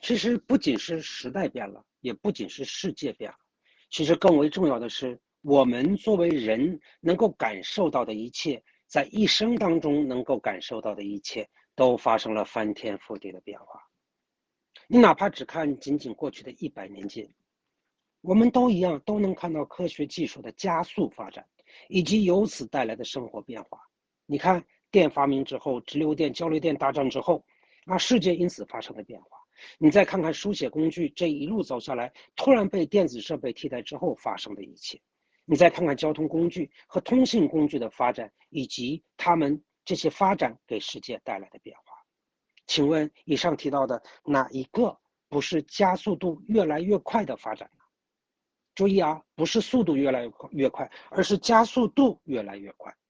其实不仅是时代变了，也不仅是世界变了，其实更为重要的是，我们作为人能够感受到的一切，在一生当中能够感受到的一切，都发生了翻天覆地的变化。你哪怕只看仅仅过去的100年间，我们都一样，都能看到科学技术的加速发展，以及由此带来的生活变化。你看，电发明之后，直流电、交流电大战之后，世界因此发生了变化。你再看看书写工具这一路走下来，突然被电子设备替代之后发生的一切。你再看看交通工具和通信工具的发展，以及它们这些发展给世界带来的变化。请问，以上提到的哪一个不是加速度越来越快的发展呢？注意啊，不是速度越来越快，而是加速度越来越快。